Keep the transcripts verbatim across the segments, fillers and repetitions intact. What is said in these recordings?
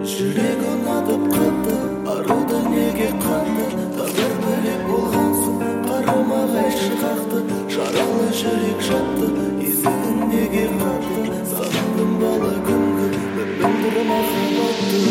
Жүрек ұнатып қатты, аруда неге қатты, тағдыр бөлек болған соң қарама қайшы қақты, жаралы жүрек жатты, есігін неге қатты, сағындым бала күнгі бір махаббатты.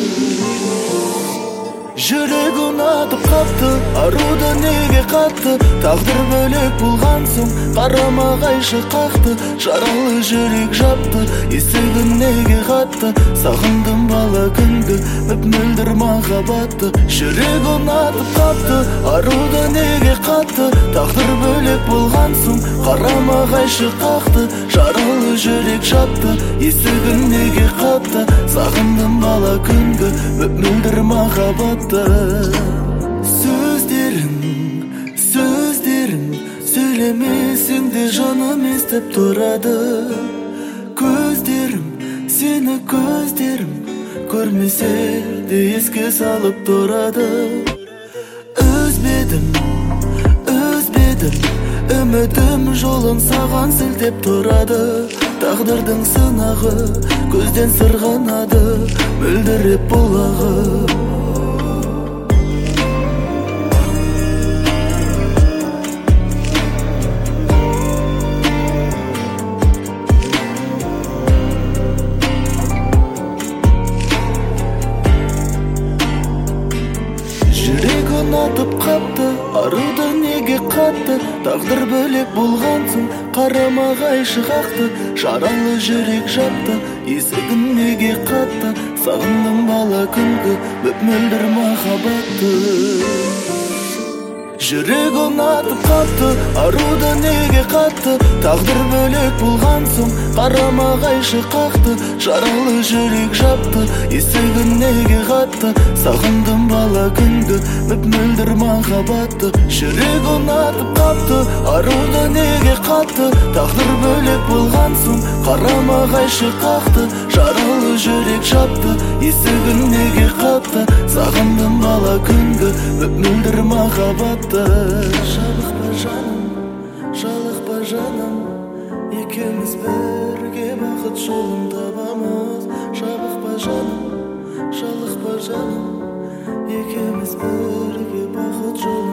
Жүрек ұнатып қатты, аруда неге қатты, тағдыр бөлек болған соң қарама қайшы қақты, жаралы жүрек жапты, есігін неге қатты, сағындым бала күнгі мөп-мөлдір махаббатты. Жүрек ұнатып қатты, аруда неге қатты, тағдыр бөлек болған соң қарама қайшы қақты, жаралы жүрек жапты, есігін неге қатты, сағындым бала күнгі мөп-мөлдір махаббатты. Сөздерің, сөздерің сөйлемесең де жаным естіп тұрады. Көздерім, сені көздерім көрмесе де еске салып тұрады. Өзбедім, өзбедім, үмітім жолын саған сілтеп тұрады. Тағдырдың сынағы көзден сырғанады, мөлдіреп бұлағы. Жүрек ұнатып қатты, аруда неге қатты, тағдыр бөлек болған соң қарама қайшы қақты, жаралы жүрек жапты, есігін неге қатты, сағындым бала күнгі мөп-мөлдір махаббатты. Жүрек ұнатып қатты, аруда неге қатты, тағдыр бөлек болған соң қарама қайшы қақты, жаралы жүрек жапты, есігін неге қатты, сағындым бала күнгі мөп-мөлдір махаббатты. Жүрек ұнатып қатты, аруда неге қатты, тағдыр бөлек болған соң қарама қайшы қақты, жаралы жүрек жапты, есігін неге қатты, сағындым бала күнгі мөп-мөлдір махаббатты. Жалықпа жаным, жалықпа жаным, екеуміз бірге бақыт жолын табамыз. Жалықпа жаным, жалықпа жаным, екеуміз бірге бақыт жолын